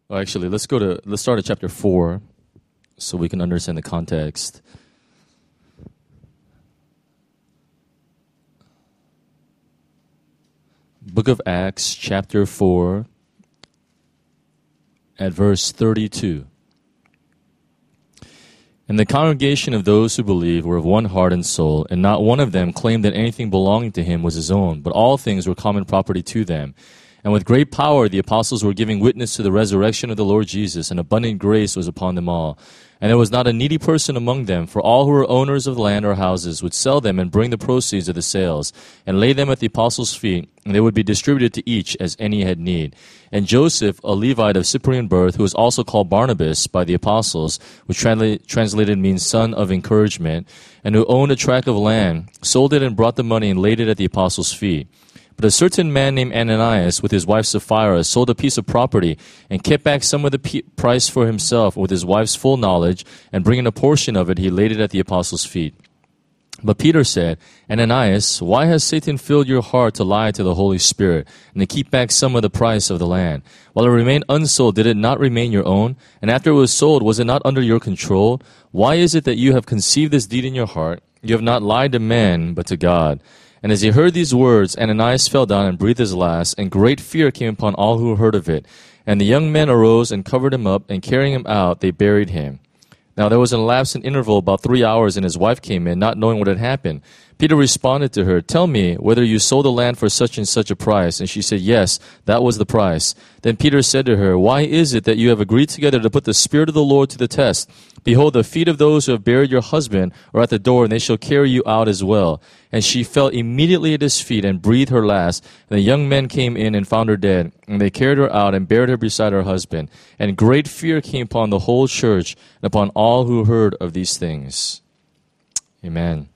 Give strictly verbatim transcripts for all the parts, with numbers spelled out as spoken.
Well, actually, let's go to let's start at chapter four, so we can understand the context. Book of Acts, chapter four, at verse thirty-two. And the congregation of those who believed were of one heart and soul, and not one of them claimed that anything belonging to him was his own, but all things were common property to them. And with great power the apostles were giving witness to the resurrection of the Lord Jesus, and abundant grace was upon them all. And there was not a needy person among them, for all who were owners of land or houses would sell them and bring the proceeds of the sales, and lay them at the apostles' feet, and they would be distributed to each as any had need. And Joseph, a Levite of Cyprian birth, who was also called Barnabas by the apostles, which transla- translated means son of encouragement, and who owned a tract of land, sold it and brought the money and laid it at the apostles' feet. But a certain man named Ananias, with his wife Sapphira, sold a piece of property and kept back some of the p- price for himself with his wife's full knowledge, and bringing a portion of it, he laid it at the apostles' feet. But Peter said, Ananias, why has Satan filled your heart to lie to the Holy Spirit and to keep back some of the price of the land? While it remained unsold, did it not remain your own? And after it was sold, was it not under your control? Why is it that you have conceived this deed in your heart? You have not lied to men, but to God. And as he heard these words, Ananias fell down and breathed his last, and great fear came upon all who heard of it. And the young men arose and covered him up, and carrying him out, they buried him. Now there was an elapsed interval about three hours, and his wife came in, not knowing what had happened. Peter responded to her, Tell me whether you sold the land for such and such a price. And she said, Yes, that was the price. Then Peter said to her, Why is it that you have agreed together to put the Spirit of the Lord to the test? Behold, the feet of those who have buried your husband are at the door, and they shall carry you out as well. And she fell immediately at his feet and breathed her last. And the young men came in and found her dead. And they carried her out and buried her beside her husband. And great fear came upon the whole church and upon all who heard of these things. Amen.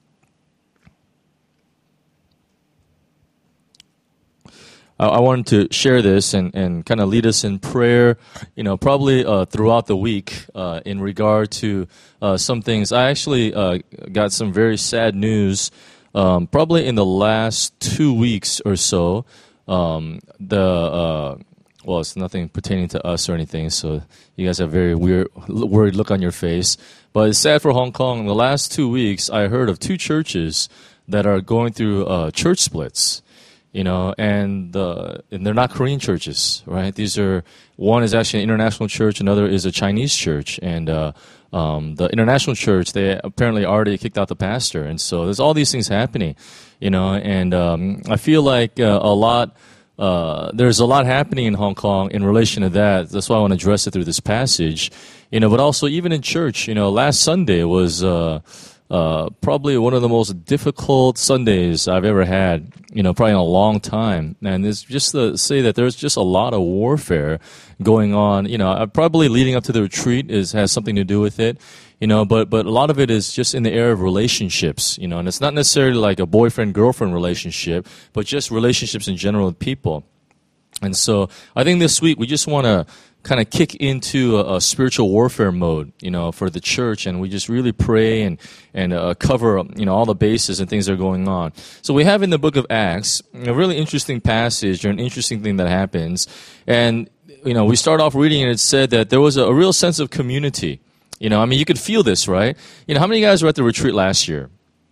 I wanted to share this and, and kind of lead us in prayer, you know, probably uh, throughout the week uh, in regard to uh, some things. I actually uh, got some very sad news um, probably in the last two weeks or so. Um, the uh, well, it's nothing pertaining to us or anything, so you guys have a very weird, worried look on your face. But it's sad for Hong Kong. In the last two weeks, I heard of two churches that are going through uh, church splits. You know, and, uh, and they're not Korean churches, right? These are, one is actually an international church, another is a Chinese church. And uh, um, the international church, they apparently already kicked out the pastor. And so there's all these things happening, you know, and um, I feel like uh, a lot, uh, there's a lot happening in Hong Kong in relation to that. That's why I want to address it through this passage, you know, but also even in church, you know, last Sunday was... Uh, Uh, probably one of the most difficult Sundays I've ever had, you know, probably in a long time. And it's just to say that there's just a lot of warfare going on. You know, probably leading up to the retreat is has something to do with it, you know, but, but a lot of it is just in the area of relationships, you know, and it's not necessarily like a boyfriend-girlfriend relationship, but just relationships in general with people. And so I think this week we just want to kind of kick into a, a spiritual warfare mode, you know, for the church, and we just really pray and and uh, cover, you know, all the bases and things that are going on. So we have in the book of Acts a really interesting passage or an interesting thing that happens, and you know, we start off reading and it said that there was a, a real sense of community. You know, I mean, you could feel this, right? You know, how many of you guys were at the retreat last year?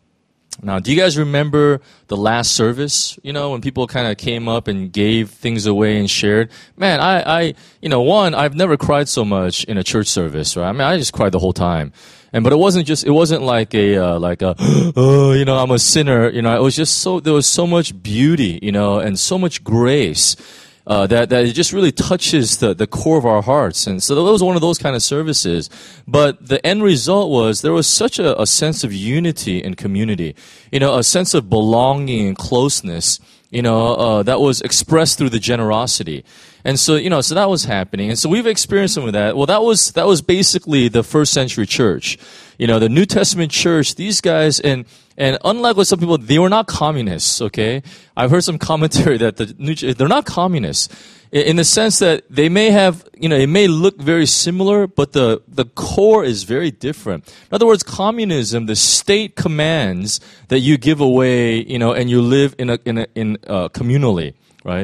Now, do you guys remember the last service, you know, when people kind of came up and gave things away and shared? Man, I, I, you know, one, I've never cried so much in a church service, right? I mean, I just cried the whole time. And, but it wasn't just, it wasn't like a, uh, like a, oh, you know, I'm a sinner, you know, it was just so, there was so much beauty, you know, and so much grace. Uh, that, that it just really touches the, the core of our hearts. And so that was one of those kind of services. But the end result was there was such a, a sense of unity and community, you know, a sense of belonging and closeness, you know, uh, that was expressed through the generosity. And so, you know, so that was happening. And so we've experienced some of that. Well, that was, that was basically the first century church. You know, the New Testament church, these guys, and, and unlike what some people, they were not communists, okay? I've heard some commentary that the New, they're not communists. In the sense that they may have, you know, it may look very similar, but the, the core is very different. In other words, communism, the state commands that you give away, you know, and you live in a, in a, in, uh, communally, right?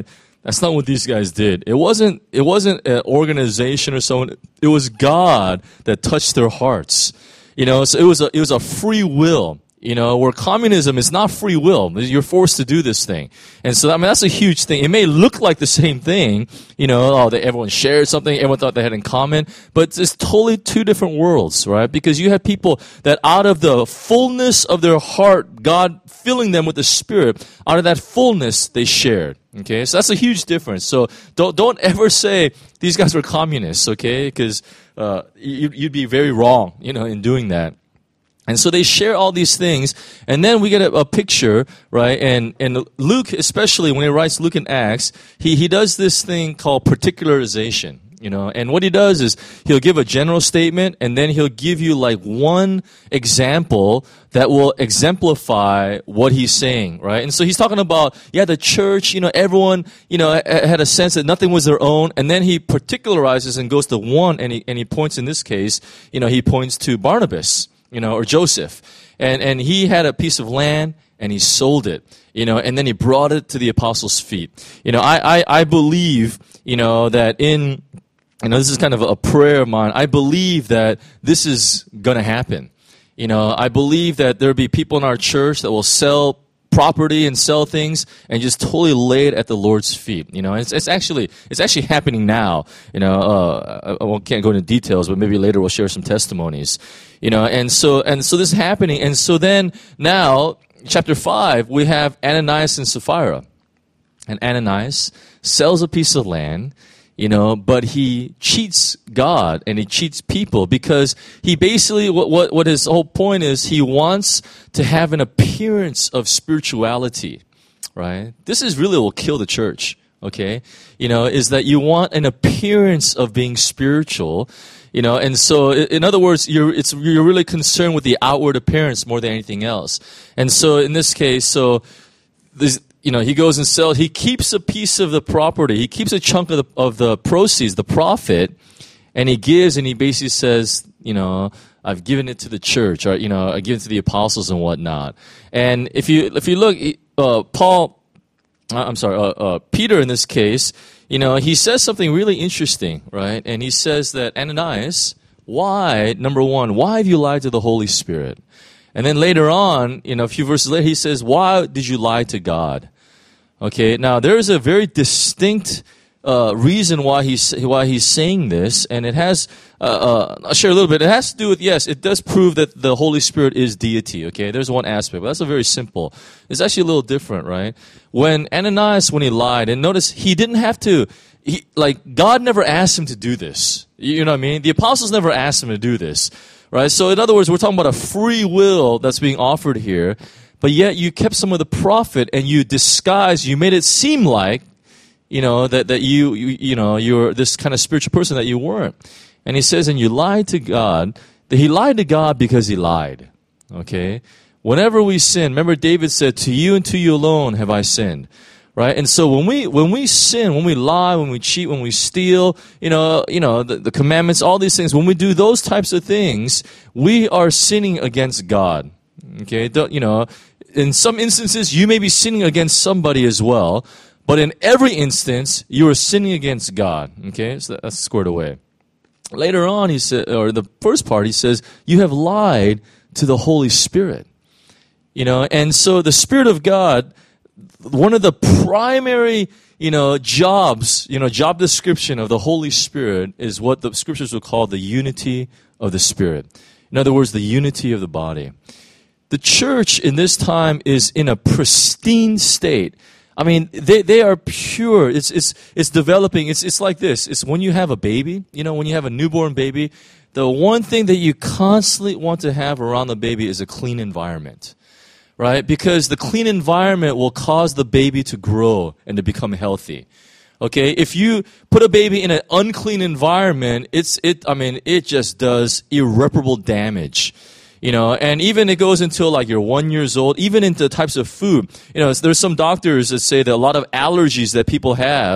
That's not what these guys did. It wasn't, it wasn't an organization or someone. It was God that touched their hearts. You know, so it was a, it was a free will. You know, where communism is not free will. You're forced to do this thing. And so, I mean, that's a huge thing. It may look like the same thing, you know, oh, that everyone shared something, everyone thought they had in common, but it's totally two different worlds, right? Because you have people that out of the fullness of their heart, God filling them with the Spirit, out of that fullness, they shared. Okay, so that's a huge difference. So don't don't ever say these guys were communists, okay? Because uh, you, you'd be very wrong, you know, in doing that. And so they share all these things, and then we get a, a picture, right? And and Luke, especially when he writes Luke and Acts, he he does this thing called particularization, you know. And what he does is he'll give a general statement, and then he'll give you like one example that will exemplify what he's saying, right? And so he's talking about, yeah, the church, you know, everyone, you know, had a sense that nothing was their own, and then he particularizes and goes to one, and he and he points in this case, you know, he points to Barnabas. You know, or Joseph. And and he had a piece of land and he sold it, you know, and then he brought it to the apostles' feet. You know, I, I, I believe, you know, that in, you know, this is kind of a prayer of mine. I believe that this is going to happen. You know, I believe that there'll be people in our church that will sell property and sell things and just totally lay it at the Lord's feet. You know, it's, it's actually it's actually happening now. You know, uh, I, I can't go into details, but maybe later we'll share some testimonies. You know, and so and so this is happening, and so then now chapter five we have Ananias and Sapphira, and Ananias sells a piece of land. You know, but he cheats God and he cheats people because he basically, what, what, what his whole point is, he wants to have an appearance of spirituality, right? This is really what will kill the church, okay? You know, is that you want an appearance of being spiritual, you know, and so, in other words, you're, it's, you're really concerned with the outward appearance more than anything else. And so, in this case, so, this, you know, he goes and sells, he keeps a piece of the property, he keeps a chunk of the, of the proceeds, the profit, and he gives and he basically says, you know, I've given it to the church, or, you know, I give it to the apostles and whatnot. And if you, if you look, uh, Paul, I'm sorry, uh, uh, Peter in this case, you know, he says something really interesting, right? And he says that, Ananias, why, number one, why have you lied to the Holy Spirit? And then later on, you know, a few verses later, he says, why did you lie to God? Okay, now there is a very distinct uh, reason why he's, why he's saying this, and it has, uh, uh, I'll share a little bit. It has to do with, yes, it does prove that the Holy Spirit is deity, okay? There's one aspect, but that's a very simple. It's actually a little different, right? When Ananias, when he lied, and notice he didn't have to, he, like, God never asked him to do this. You know what I mean? The apostles never asked him to do this. Right? So in other words, we're talking about a free will that's being offered here, but yet you kept some of the profit and you disguised, you made it seem like, you know, that, that you, you, you know, you're this kind of spiritual person that you weren't. And he says, and you lied to God, that he lied to God because he lied. Okay? Whenever we sin, remember David said, to you and to you alone have I sinned. Right? And so when we, when we sin, when we lie, when we cheat, when we steal, you know, you know, the, the commandments, all these things, when we do those types of things, we are sinning against God. Okay? Don't, you know, in some instances, you may be sinning against somebody as well, but in every instance, you are sinning against God. Okay? So that's squared away. Later on, he said, or the first part, he says, you have lied to the Holy Spirit. You know, and so the Spirit of God, one of the primary, you know, jobs, you know, job description of the Holy Spirit is what the scriptures would call the unity of the Spirit. In other words, the unity of the body. The church in this time is in a pristine state. I mean, they, they are pure. It's, it's, it's developing. It's, it's like this. It's when you have a baby, you know, when you have a newborn baby, the one thing that you constantly want to have around the baby is a clean environment. Right? Because the clean environment will cause the baby to grow and to become healthy. Okay? If you put a baby in an unclean environment, it's, it, I mean, it just does irreparable damage. You know, and even it goes until like you're one years old, even into types of food. You know, there's some doctors that say that a lot of allergies that people have,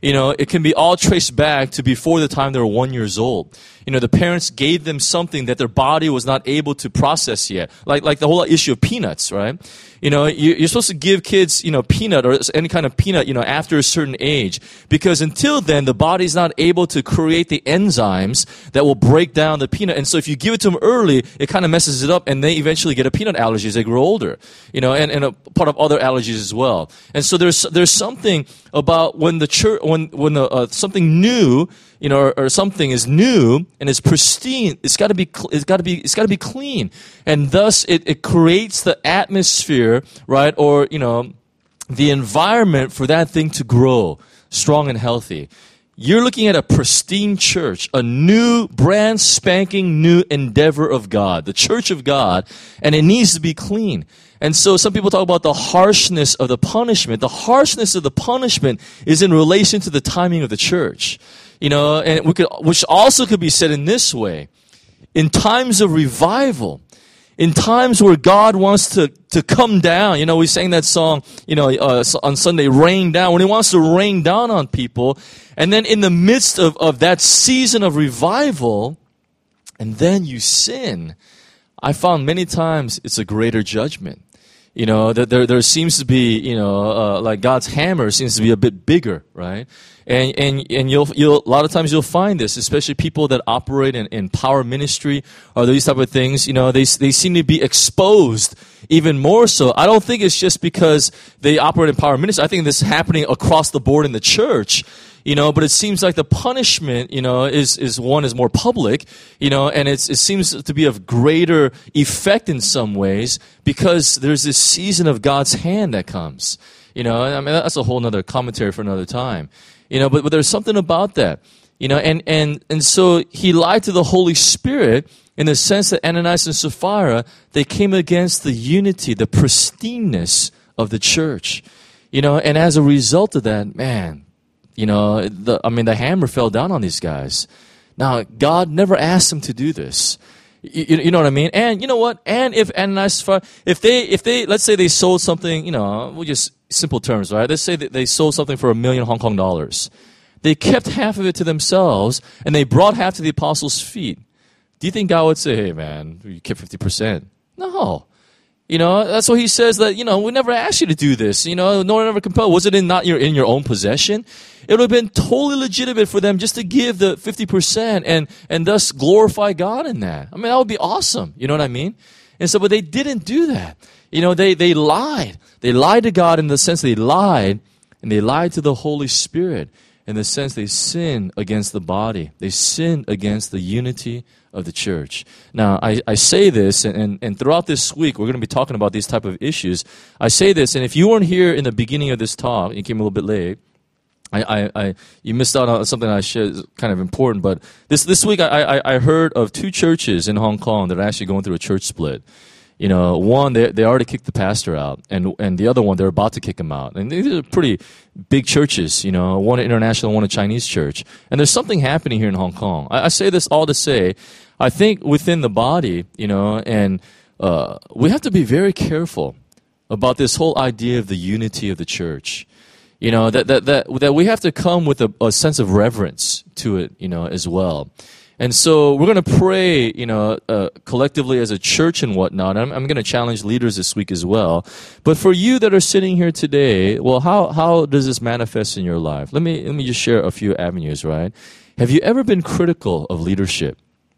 you know, it can be all traced back to before the time they were one years old. You know, the parents gave them something that their body was not able to process yet. Like, like the whole issue of peanuts, right? You know, you, you're supposed to give kids, you know, peanut or any kind of peanut, you know, after a certain age. Because until then, the body's not able to create the enzymes that will break down the peanut. And so if you give it to them early, it kind of messes it up and they eventually get a peanut allergy as they grow older. You know, and, and a part of other allergies as well. And so there's, there's something about when the church, when, when the, uh, something new, you know, or, or something is new and is pristine, it's got to be, it's got to be, it's got to be clean, and thus it, it creates the atmosphere, right, or you know, the environment for that thing to grow strong and healthy. You're looking at a pristine church, a new, brand spanking new endeavor of God, the church of God, and it needs to be clean. And so some people talk about the harshness of the punishment. The harshness of the punishment is in relation to the timing of the church. You know, and we could, which also could be said in this way. In times of revival, in times where God wants to, to come down, you know, we sang that song, you know, uh, on Sunday, rain down, when he wants to rain down on people, and then in the midst of, of that season of revival, and then you sin, I found many times it's a greater judgment. You know, that there, there seems to be, you know, uh, like God's hammer seems to be a bit bigger, right? And, and, and you'll, you'll, a lot of times you'll find this, especially people that operate in, in power ministry or these type of things, you know, they, they seem to be exposed even more so. I don't think it's just because they operate in power ministry. I think this is happening across the board in the church. You know, but it seems like the punishment, you know, is, is one is more public, you know, and it's, it seems to be of greater effect in some ways because there's this season of God's hand that comes. You know, I mean, that's a whole nother commentary for another time. You know, but, but there's something about that. You know, and, and, and so he lied to the Holy Spirit in the sense that Ananias and Sapphira, they came against the unity, the pristineness of the church. You know, and as a result of that, man, You know, the, I mean, the hammer fell down on these guys. Now, God never asked them to do this. You, you know what I mean? And you know what? And if Ananias, if they, if they, let's say they sold something, you know, we'll just simple terms, right? Let's say that they sold something for a million Hong Kong dollars. They kept half of it to themselves, and they brought half to the apostles' feet. Do you think God would say, "Hey, man, you kept fifty percent"? No. You know, that's what he says that, you know, we never asked you to do this. You know, no one ever compelled. Was it in not your, in your own possession? It would have been totally legitimate for them just to give the fifty percent and, and thus glorify God in that. I mean, that would be awesome. You know what I mean? And so, but they didn't do that. You know, they, they lied. They lied to God in the sense they lied, and they lied to the Holy Spirit in the sense they sinned against the body. They sinned against the unity of the church. Now, I, I say this, and, and, and throughout this week, we're going to be talking about these type of issues. I say this, and if you weren't here in the beginning of this talk, you came a little bit late, I, I, I you missed out on something I shared is kind of important, but this, this week I, I, I heard of two churches in Hong Kong that are actually going through a church split. You know, one, they they already kicked the pastor out, and and the other one, they're about to kick him out. And these are pretty big churches, you know, one international, one a Chinese church. And there's something happening here in Hong Kong. I, I say this all to say, I think within the body, you know, and uh, we have to be very careful about this whole idea of the unity of the church. You know, that that that, that we have to come with a, a sense of reverence to it, you know, as well. And so we're going to pray, you know, uh, collectively as a church and whatnot. I'm, I'm going to challenge leaders this week as well. But for you that are sitting here today, well, how how does this manifest in your life? Let me let me just share a few avenues, right? Have you ever been critical of leadership?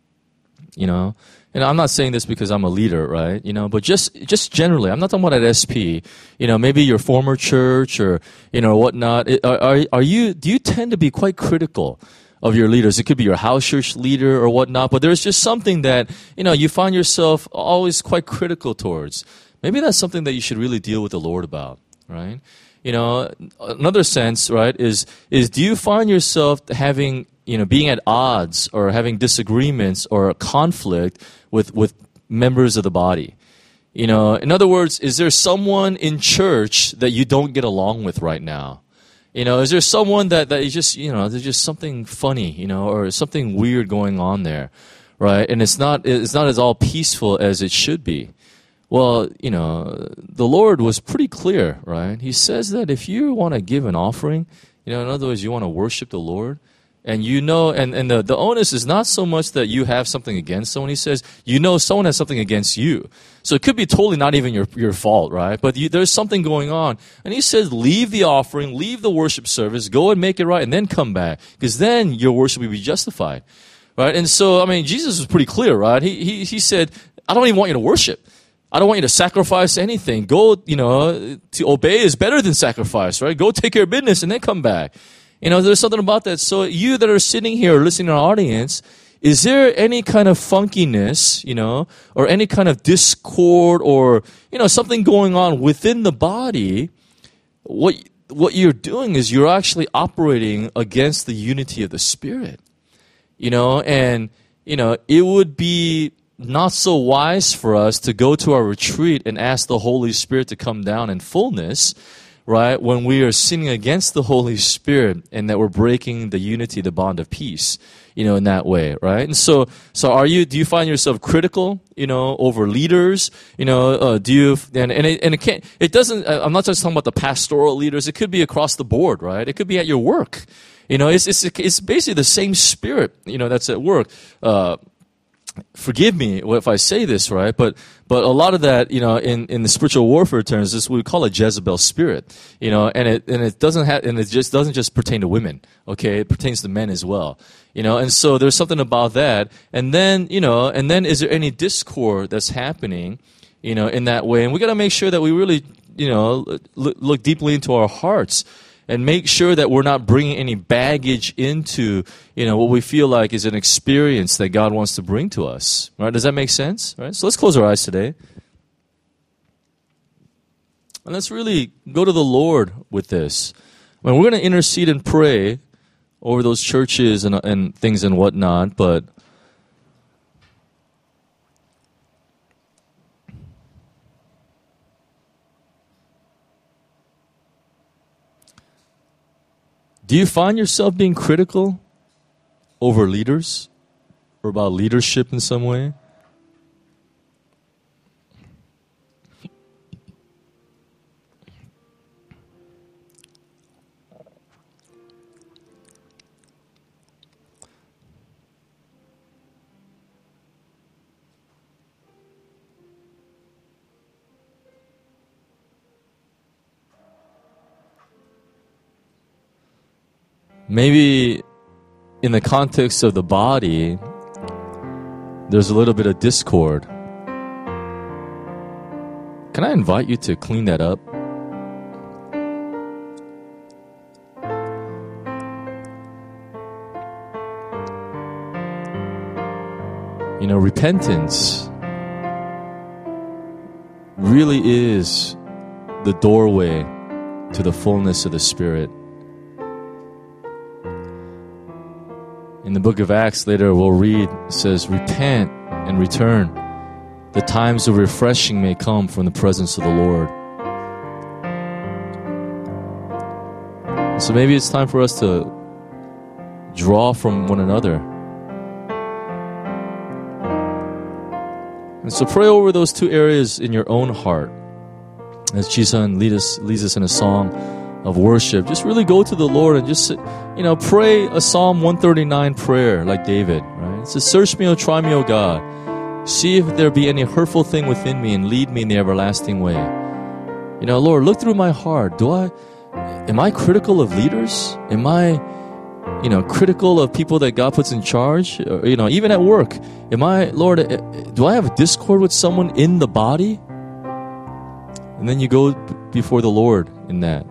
You know, and I'm not saying this because I'm a leader, right? You know, but just just generally, I'm not talking about at S P. You know, maybe your former church or you know whatnot. Are are, are you? Do you tend to be quite critical of your leaders? It could be your house church leader or whatnot, but there's just something that, you know, you find yourself always quite critical towards. Maybe that's something that you should really deal with the Lord about, right? You know, another sense, right, is, is do you find yourself having, you know, being at odds or having disagreements or a conflict with, with members of the body? You know, in other words, is there someone in church that you don't get along with right now? You know, is there someone that, that is just, you know, there's just something funny, you know, or something weird going on there, right? And it's not, it's not as all peaceful as it should be. Well, you know, the Lord was pretty clear, right? He says that if you want to give an offering, You know, in other words, you want to worship the Lord. And you know, and, and the, the onus is not so much that you have something against someone. He says, you know someone has something against you. So it could be totally not even your, your fault, right? But you, there's something going on. And he says, leave the offering, leave the worship service, go and make it right, and then come back. Because then your worship will be justified, right? And so, I mean, Jesus was pretty clear, right? He, he, he said, I don't even want you to worship. I don't want you to sacrifice anything. Go, you know, to obey is better than sacrifice, right? Go take care of business and then come back. You know, there's something about that. So you that are sitting here listening to our audience, is there any kind of funkiness, you know, or any kind of discord or, you know, something going on within the body? What, what you're doing is you're actually operating against the unity of the Spirit, you know, and, you know, it would be not so wise for us to go to our retreat and ask the Holy Spirit to come down in fullness, right, when we are sinning against the Holy Spirit and that we're breaking the unity, the bond of peace, you know, in that way, right? And so, so are you, do you find yourself critical, you know, over leaders, you know, uh, do you, and, and it, and it can't, it doesn't, I'm not just talking about the pastoral leaders, it could be across the board, right? It could be at your work. You know, it's, it's, it's basically the same spirit, you know, that's at work. Uh, Forgive me if I say this, right? But but a lot of that, you know, in, in the spiritual warfare terms, is what we call a Jezebel spirit, you know, and it and it doesn't have and it just doesn't just pertain to women, okay? It pertains to men as well, you know. And so there's something about that. And then you know, and then is there any discord that's happening, you know, in that way? And we got to make sure that we really, you know, look, look deeply into our hearts. And make sure that we're not bringing any baggage into, you know, what we feel like is an experience that God wants to bring to us. Right? Does that make sense? Right? So let's close our eyes today. And let's really go to the Lord with this. I mean, we're going to intercede and pray over those churches and, and things and whatnot, but do you find yourself being critical over leaders or about leadership in some way? Maybe in the context of the body, there's a little bit of discord. Can I invite you to clean that up? You know, repentance really is the doorway to the fullness of the Spirit. In the book of Acts, later we'll read, it says, repent and return. The times of refreshing may come from the presence of the Lord. So maybe it's time for us to draw from one another. And so pray over those two areas in your own heart. As Jisun leads us, leads us in a song of worship, just really go to the Lord and just, you know, pray a Psalm one thirty-nine prayer like David, right? It says, search me, O try me, O God. See if there be any hurtful thing within me and lead me in the everlasting way. You know, Lord, look through my heart. Do I, am I critical of leaders? Am I, you know, critical of people that God puts in charge? Or, you know, even at work, am I, Lord, do I have a discord with someone in the body? And then you go before the Lord in that.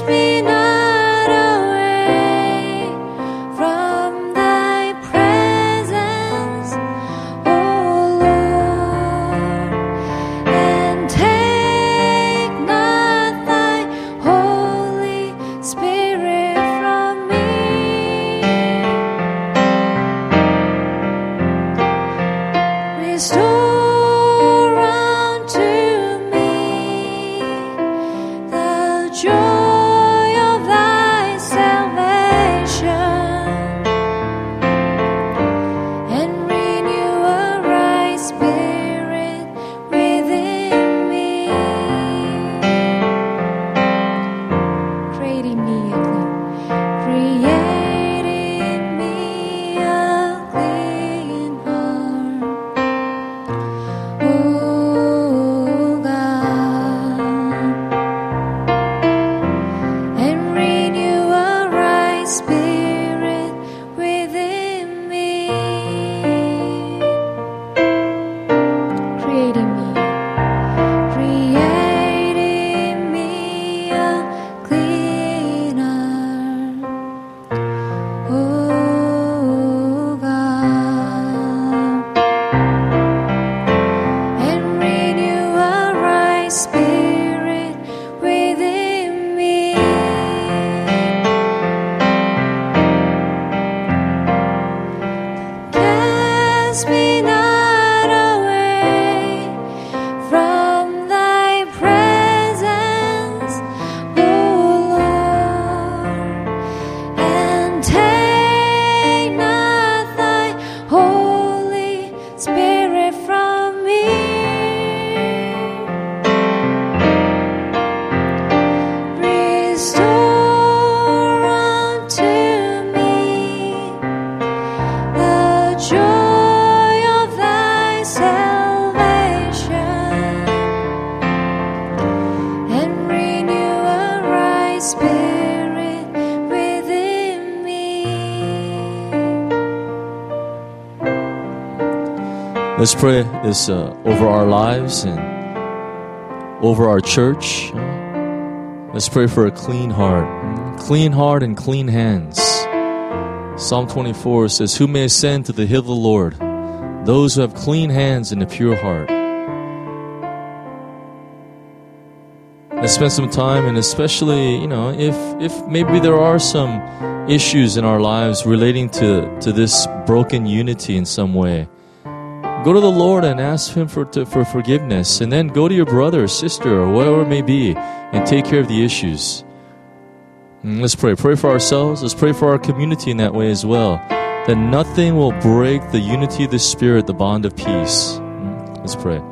Let's pray this uh, over our lives and over our church. Let's pray for a clean heart. Clean heart and clean hands. Psalm twenty-four says, "Who may ascend to the hill of the Lord? Those who have clean hands and a pure heart." Let's spend some time, and especially, you know, if if maybe there are some issues in our lives relating to, to this broken unity in some way, go to the Lord and ask Him for to, for forgiveness, and then go to your brother or sister or whatever it may be and take care of the issues. And let's pray. Pray for ourselves. Let's pray for our community in that way as well, that nothing will break the unity of the Spirit, the bond of peace. Let's pray.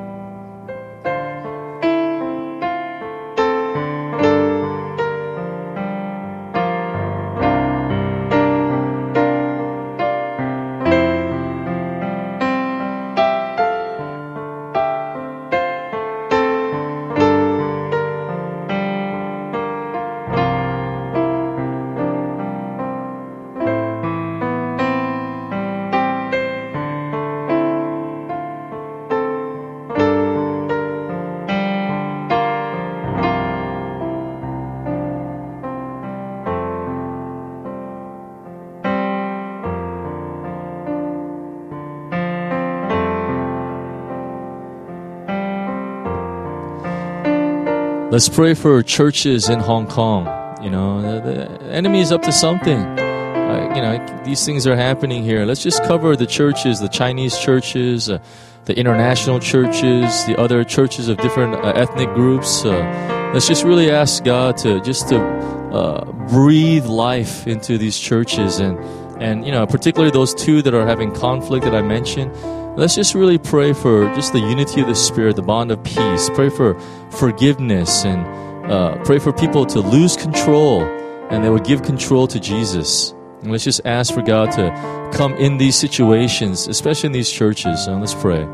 Let's pray for churches in Hong Kong. You know, the, the enemy is up to something. Uh, you know, these things are happening here. Let's just cover the churches, the Chinese churches, uh, the international churches, the other churches of different uh, ethnic groups. Uh, let's just really ask God to just to uh, breathe life into these churches, and and you know, particularly those two that are having conflict that I mentioned. Let's just really pray for just the unity of the Spirit, the bond of peace. Pray for forgiveness, and uh, pray for people to lose control, and they would give control to Jesus. And let's just ask for God to come in these situations, especially in these churches. So let's pray.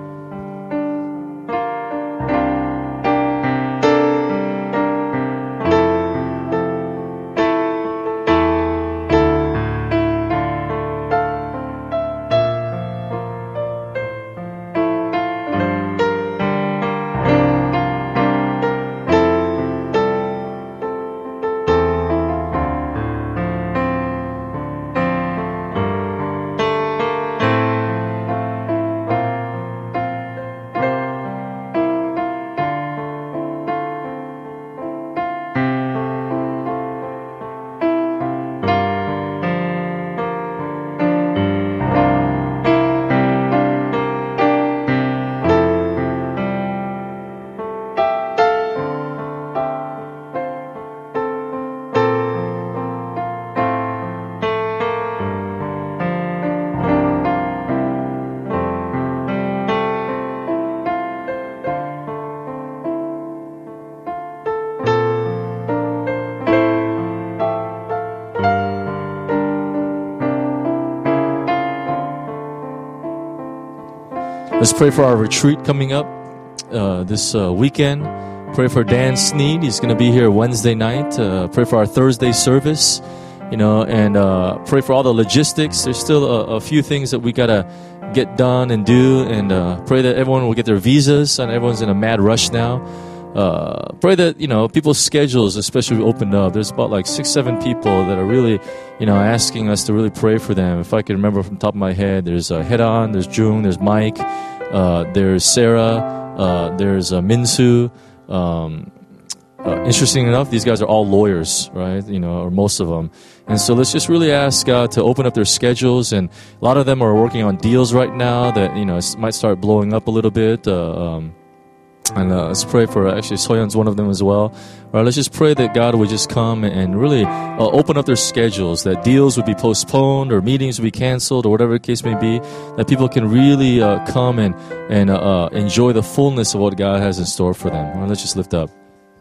Let's pray for our retreat coming up uh, this uh, weekend. Pray for Dan Sneed. He's going to be here Wednesday night. Uh, pray for our Thursday service, you know, and uh, pray for all the logistics. There's still a, a few things that we got to get done and do, and uh, pray that everyone will get their visas, and everyone's in a mad rush now. Uh, pray that, you know, people's schedules especially opened up. There's about like six, seven people that are really, you know, asking us to really pray for them. If I can remember from the top of my head, there's uh, Head-On, there's Jung, there's Mike, uh, there's Sarah, uh, there's uh, Minsu. Um, uh, interesting enough, these guys are all lawyers, right? You know, or most of them. And so let's just really ask God to open up their schedules. And a lot of them are working on deals right now that, you know, might start blowing up a little bit. Uh, um, and uh, let's pray for, actually, Soyeon's one of them as well. All right, let's just pray that God would just come and really uh, open up their schedules, that deals would be postponed or meetings would be canceled or whatever the case may be, that people can really uh, come and, and uh, uh, enjoy the fullness of what God has in store for them. All right, let's just lift up.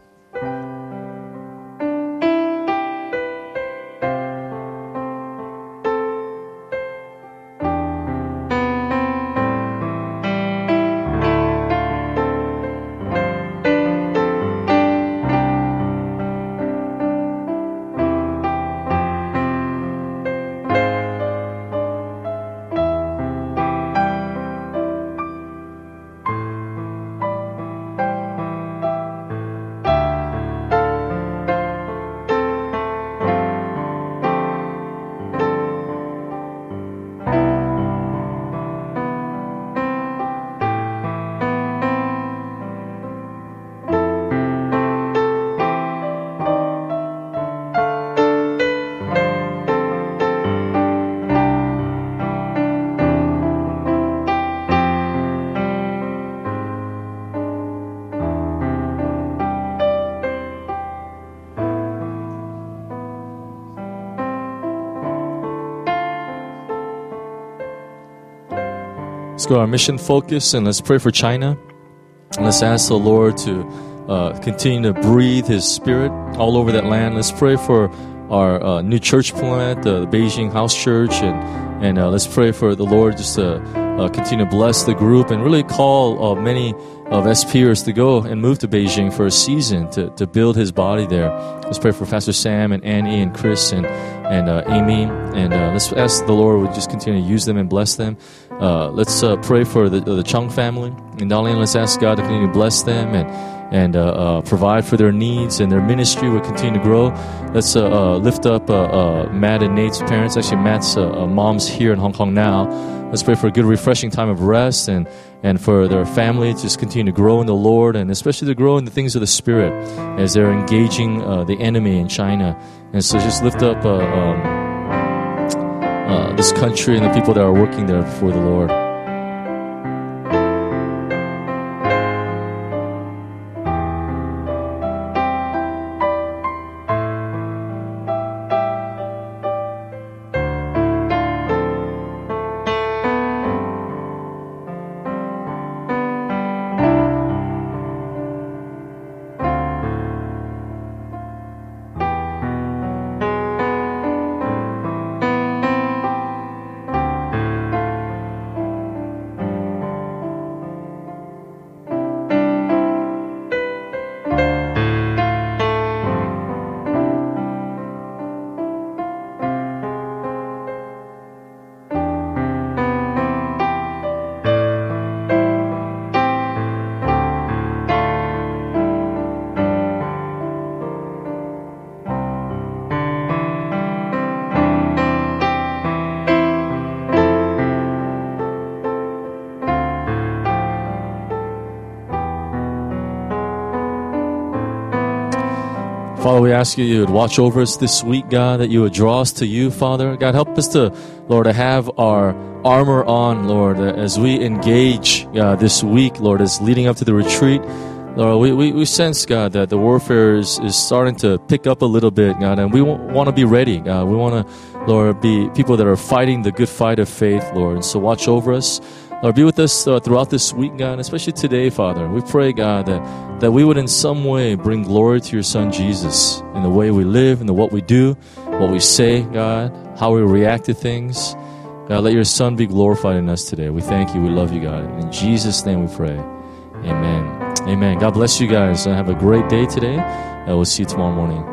Let's go to our mission focus and let's pray for China. And let's ask the Lord to uh, continue to breathe His Spirit all over that land. Let's pray for our uh, new church plant, uh, the Beijing House Church, and and uh, let's pray for the Lord just to uh, continue to bless the group and really call uh, many of S Pers to go and move to Beijing for a season to, to build His body there. Let's pray for Pastor Sam and Annie and Chris and and uh, Amy, and uh, let's ask the Lord would just continue to use them and bless them. Uh, let's uh, pray for the, the Chung family in Dalian. Let's ask God to continue to bless them and and uh, uh, provide for their needs, and their ministry would continue to grow. Let's uh, uh, lift up uh, uh, Matt and Nate's parents. Actually, Matt's uh, uh, mom's here in Hong Kong now. Let's pray for a good, refreshing time of rest, and, and for their family to just continue to grow in the Lord, and especially to grow in the things of the Spirit as they're engaging uh, the enemy in China. And so just lift up uh, um, uh, this country and the people that are working there for the Lord. Father, we ask you, you would watch over us this week, God, that you would draw us to you, Father. God, help us to, Lord, to have our armor on, Lord, as we engage uh, this week, Lord, as leading up to the retreat. Lord, we, we, we sense, God, that the warfare is, is starting to pick up a little bit, God, and we want to be ready, God. We want to, Lord, be people that are fighting the good fight of faith, Lord. And so watch over us. Lord, be with us uh, throughout this week, God, especially today, Father. We pray, God, that, that we would in some way bring glory to your Son, Jesus, in the way we live, in the what we do, what we say, God, how we react to things. God, let your Son be glorified in us today. We thank you. We love you, God. In Jesus' name we pray. Amen. Amen. God bless you guys. Have a great day today. Uh, we'll see you tomorrow morning.